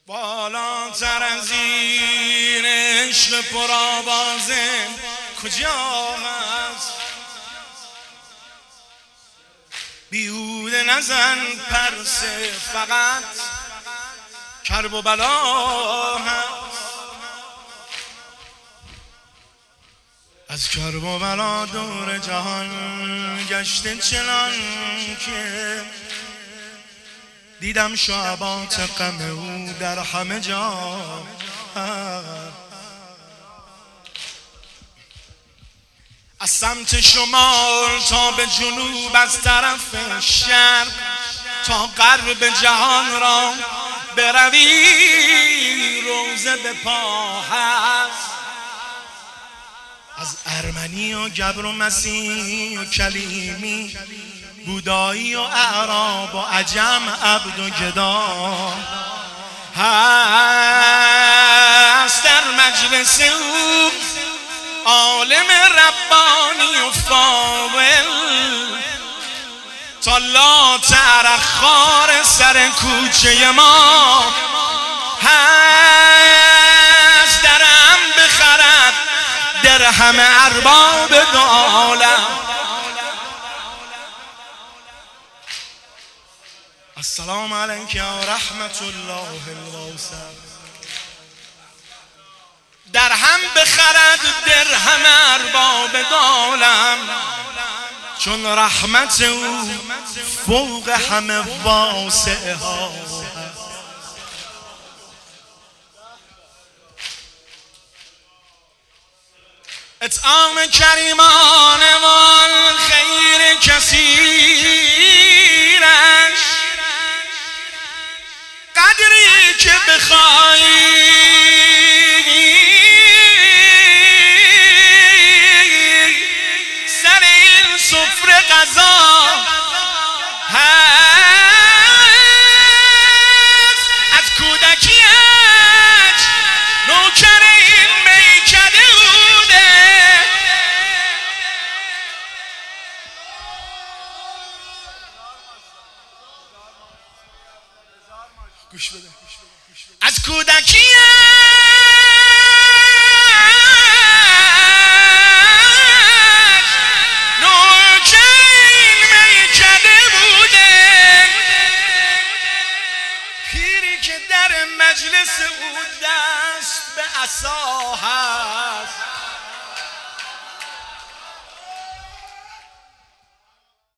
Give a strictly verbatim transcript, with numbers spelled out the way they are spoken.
بالاتر از این عشق پرآوازه کجا هست؟ بیهوده نزن پرسه، فقط کرب و بلا هست. از کرب و بلا دور جهان گشته چنان که دیدم شعبات غم او در همه جا. از سمت شمال تا به جنوب، از طرف شرق تا غرب جهان را بروی روزه به پا هست. از ارمنی و گبر و مسیحی و کلیمی، بودایی و اعراب و عجم، عبد و گدا هست در مجلس او عالم ربانی و فاول. تا لاتر خار سر کوچه ما هست، درم بخرد درهم ارباب دو عالم. السلام علیک یا رحمت الله الواسع. درهم بخرد درهم ارباب دو عالم، چون رحمت او فوق همه واسع ها. اطعام کریمان وال خیر کثیرش، قدری که بخوایی سر این سفره غذا هست. از کودکیت نوکر این میکده بوده، گوش بده. از کودکیت نوکر این میکده بوده، پیری که در مجلس او دست به عصا هست.